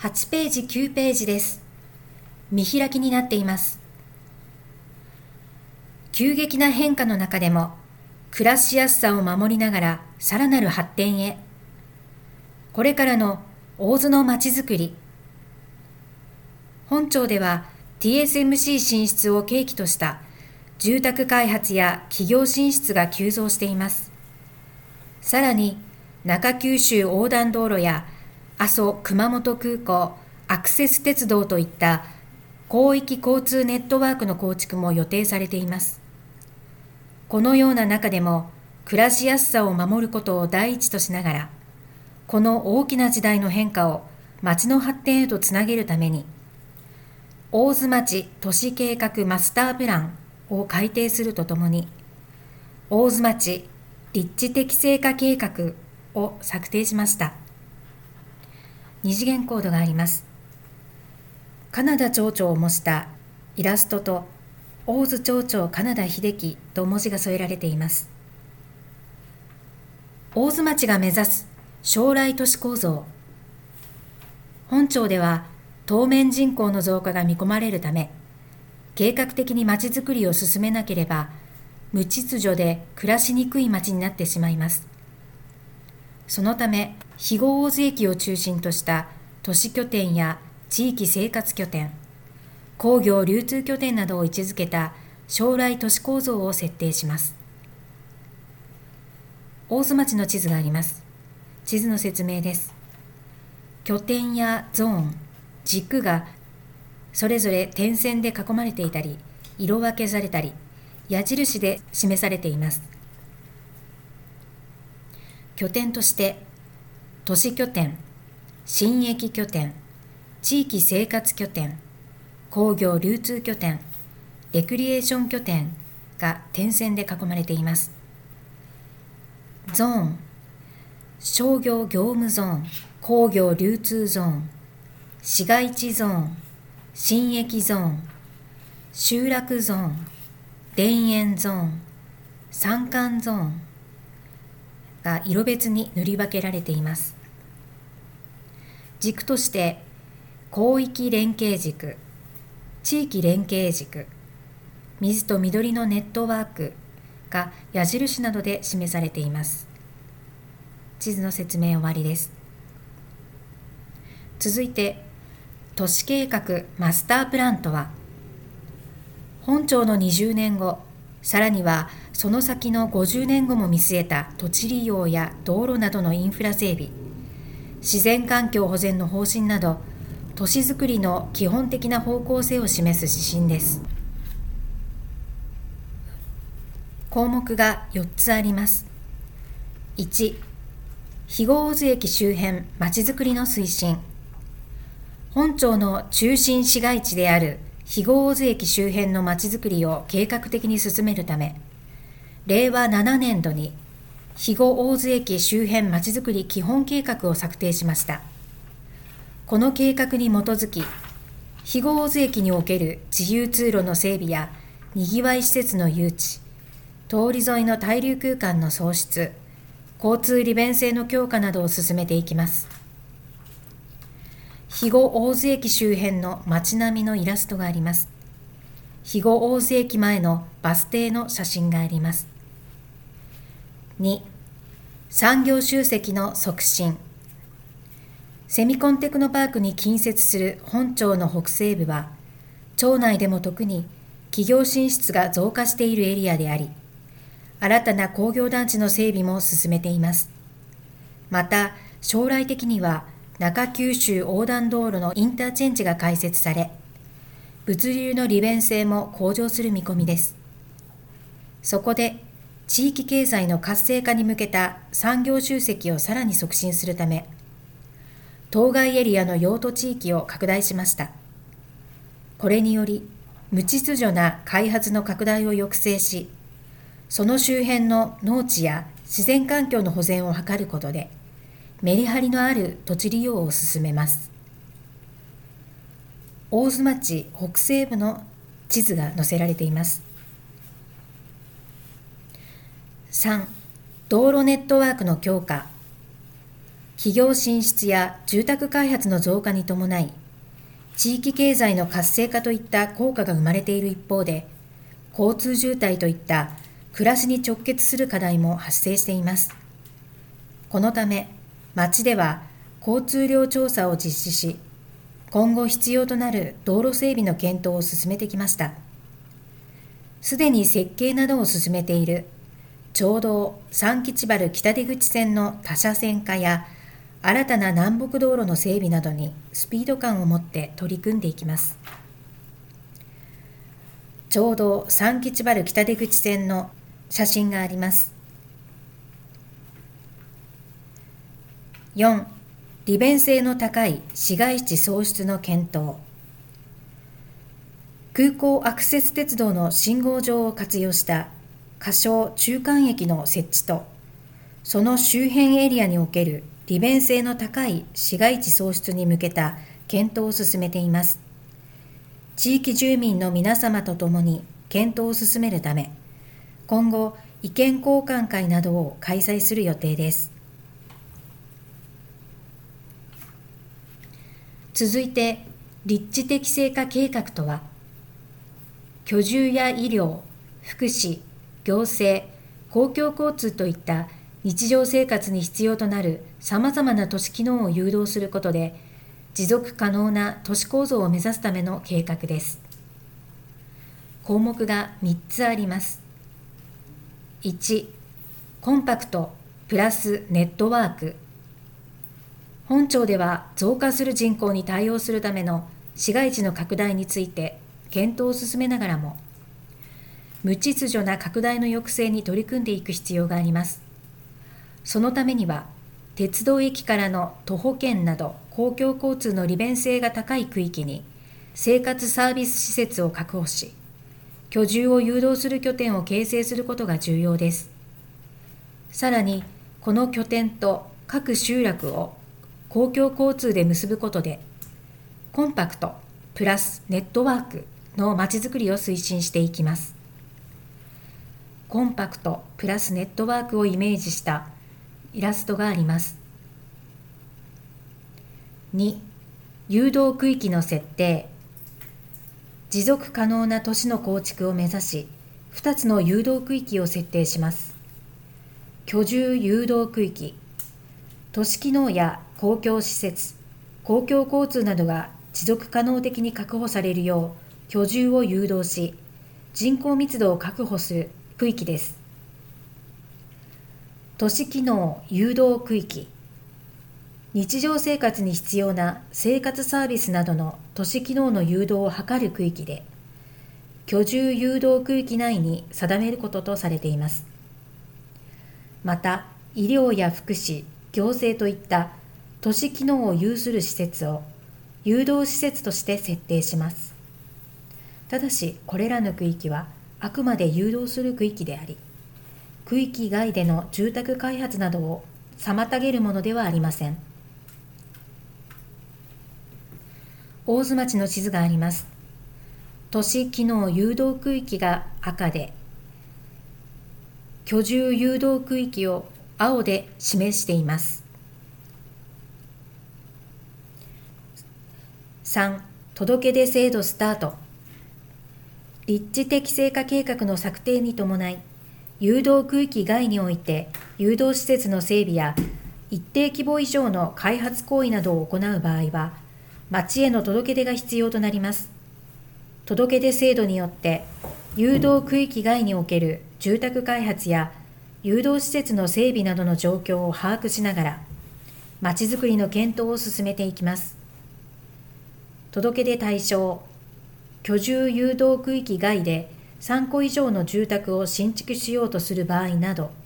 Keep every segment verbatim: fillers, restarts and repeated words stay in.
はちページきゅうページです。見開きになっています。急激な変化の中でも暮らしやすさを守りながらさらなる発展へ。これからの大洲のまちづくり。本町では ティーエスエムシー 進出を契機とした住宅開発や企業進出が急増しています。さらに中九州横断道路や阿蘇熊本空港アクセス鉄道といった広域交通ネットワークの構築も予定されています。このような中でも暮らしやすさを守ることを第一としながら、この大きな時代の変化を町の発展へとつなげるために、大洲町都市計画マスタープランを改定するとともに、大洲町立地適正化計画を策定しました。二次元コードがあります。金田町長を模したイラストと大洲町長金田秀樹と文字が添えられています。大洲町が目指す将来都市構造。本町では当面人口の増加が見込まれるため、計画的に町づくりを進めなければ、無秩序で暮らしにくい町になってしまいます。そのため、肥後大洲駅を中心とした都市拠点や地域生活拠点、工業流通拠点などを位置づけた将来都市構造を設定します。大洲町の地図があります。地図の説明です。拠点やゾーン、軸がそれぞれ点線で囲まれていたり、色分けされたり、矢印で示されています。拠点として、都市拠点、新駅拠点、地域生活拠点、工業流通拠点、レクリエーション拠点が点線で囲まれています。ゾーン、商業業務ゾーン、工業流通ゾーン、市街地ゾーン、新駅ゾーン、集落ゾーン、田園ゾーン、山間ゾーンが色別に塗り分けられています。軸として広域連携軸、地域連携軸、水と緑のネットワークが矢印などで示されています。地図の説明終わりです。続いて、都市計画マスタープランとは、本町のにじゅうねんご、さらにはその先のごじゅうねんごも見据えた土地利用や道路などのインフラ整備、自然環境保全の方針など、都市づくりの基本的な方向性を示す指針です。項目がよっつあります。いち、肥後大洲駅周辺まちづくりの推進。本町の中心市街地である肥後大洲駅周辺のまちづくりを計画的に進めるため、れいわななねんどに肥後大洲駅周辺まちづくり基本計画を策定しました。この計画に基づき、肥後大洲駅における自由通路の整備やにぎわい施設の誘致、通り沿いの滞留空間の創出、交通利便性の強化などを進めていきます。肥後大洲駅周辺の街並みのイラストがあります。肥後大洲駅前のバス停の写真があります。に、産業集積の促進。セミコンテクノパークに近接する本町の北西部は、町内でも特に企業進出が増加しているエリアであり、新たな工業団地の整備も進めています。また、将来的には中九州横断道路のインターチェンジが開設され、物流の利便性も向上する見込みです。そこで、地域経済の活性化に向けた産業集積をさらに促進するため、当該エリアの用途地域を拡大しました。これにより、無秩序な開発の拡大を抑制し、その周辺の農地や自然環境の保全を図ることで、メリハリのある土地利用を進めます。大洲町北西部の地図が載せられています。さん、道路ネットワークの強化。 企業進出や住宅開発の増加に伴い、地域経済の活性化といった効果が生まれている一方で、交通渋滞といった暮らしに直結する課題も発生しています。このため、町では交通量調査を実施し、今後必要となる道路整備の検討を進めてきました。すでに設計などを進めている町道三吉原北出口線の多車線化や新たな南北道路の整備などにスピード感を持って取り組んでいきます。町道三吉原北出口線の写真があります。よん. 利便性の高い市街地創出の検討。空港アクセス鉄道の信号場を活用した仮称中間駅の設置と、その周辺エリアにおける利便性の高い市街地創出に向けた検討を進めています。地域住民の皆様と共に検討を進めるため、今後意見交換会などを開催する予定です。続いて、立地適正化計画とは、居住や医療、福祉、行政、公共交通といった日常生活に必要となるさまざまな都市機能を誘導することで、持続可能な都市構造を目指すための計画です。項目がみっつあります。いち. コンパクトプラスネットワーク。本町では増加する人口に対応するための市街地の拡大について検討を進めながらも、無秩序な拡大の抑制に取り組んでいく必要があります。そのためには、鉄道駅からの徒歩圏など公共交通の利便性が高い区域に生活サービス施設を確保し、居住を誘導する拠点を形成することが重要です。さらに、この拠点と各集落を公共交通で結ぶことで、コンパクトプラスネットワークのまちづくりを推進していきます。コンパクトプラスネットワークをイメージしたイラストがあります。に. 誘導区域の設定。持続可能な都市の構築を目指し、ふたつの誘導区域を設定します。居住誘導区域。都市機能や公共施設、公共交通などが持続可能的に確保されるよう居住を誘導し、人口密度を確保する区域です。都市機能誘導区域。日常生活に必要な生活サービスなどの都市機能の誘導を図る区域で、居住誘導区域内に定めることとされています。また、医療や福祉、行政といった都市機能を有する施設を誘導施設として設定します。ただし、これらの区域はあくまで誘導する区域であり、区域外での住宅開発などを妨げるものではありません。大津町の地図があります。都市機能誘導区域が赤で、居住誘導区域を青で示しています。さん. 届け出制度スタート。立地適正化計画の策定に伴い、誘導区域外において誘導施設の整備や一定規模以上の開発行為などを行う場合は、町への届け出が必要となります。届け出制度によって、誘導区域外における住宅開発や誘導施設の整備などの状況を把握しながら、まちづくりの検討を進めていきます。届け出対象、居住誘導区域外でさんこ以上の住宅を新築しようとする場合など、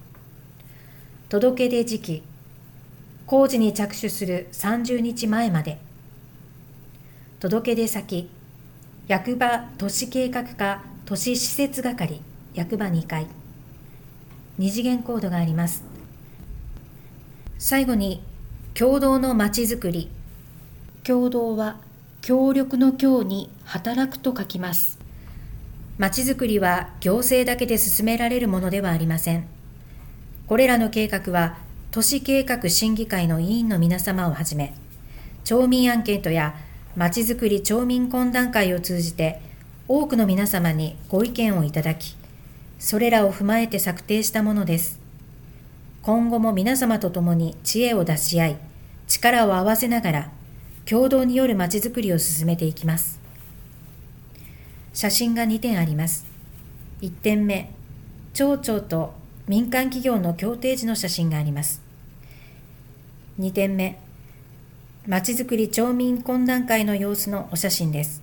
届け出時期、工事に着手するさんじゅうにちまえまで、届け出先、役場都市計画課都市施設係、役場にかい、二次元コードがあります。最後に、協働のまちづくり。協働は、協力の協に働くと書きます。まちづくりは行政だけで進められるものではありません。これらの計画は都市計画審議会の委員の皆様をはじめ、町民アンケートやまちづくり町民懇談会を通じて多くの皆様にご意見をいただき、それらを踏まえて策定したものです。今後も皆様と共に知恵を出し合い、力を合わせながら共同によるまちづくりを進めていきます。写真がにてんあります。いってんめ、町長と民間企業の協定時の写真があります。にてんめ、まちづくり町民懇談会の様子のお写真です。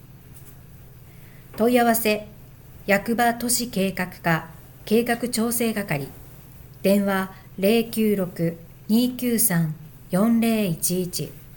問い合わせ、役場都市計画課計画調整係、電話 ゼロきゅうろく にーきゅうさん よんゼロいちいち